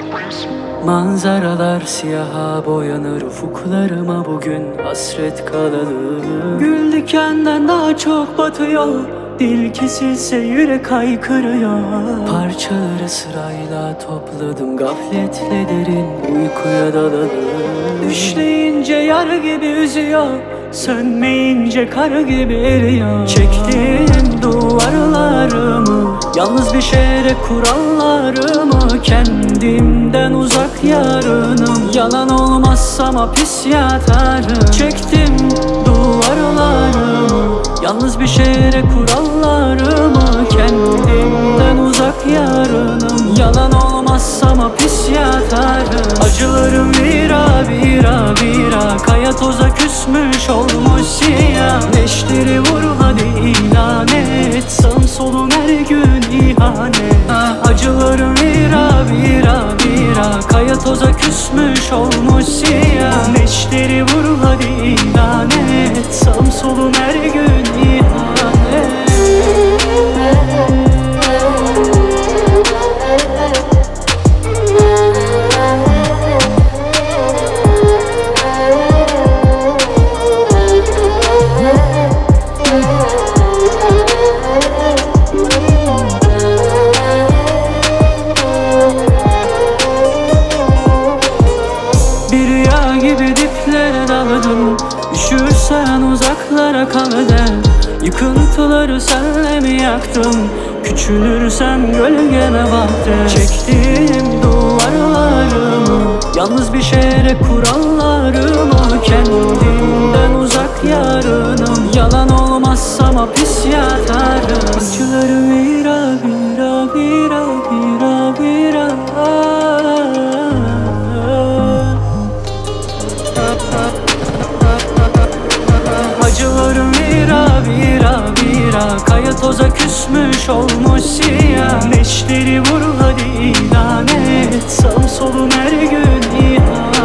Manzaralar siyaha boyanır, ufuklarıma bugün hasret kalalım. Gül dikenden daha çok batıyor, dil kesilse yürek haykırıyor. Parçaları sırayla topladım, gafletle derin uykuya dalalım. Düşleyince yar gibi üzüyor, sönmeyince kar gibi eriyor. Çektiğim duvarlarımı, yalnız bir şehre kurallarımı, kendimden uzak yarınım. Yalan olmazsam hapis yatarım. Çektim duvarlarımı, yalnız bir şehre kurallarımı, kendimden uzak yarınım. Yalan olmazsam hapis yatarım. Acılarım vira vira vira, kaya toza küsmüş olmuş siyah. Neşteri vur hadi ilan et, sağım solum her gün ihanet. Acılarım vira vira vira, kaya toza küsmüş olmuş siyah. Neşteri vur hadi ilan et, sağım solum her gün ihanet. Gibi diplere daladım, üşürsen uzaklara kal de. Yıkıntıları senle mi yaktım, küçülürsem gölgeme bak de. Çektiğim duvarlarımı, yalnız bir şehre kurallarımı, kendimden uzak yarınım. Yalan olmazsam hapis yatarım. Acılarım vira vira vira vira vira. Acılarım vira vira vira, kaya toza küsmüş olmuş siyah. Neşteri vur hadi ilan et, sağım solum her gün ihanet.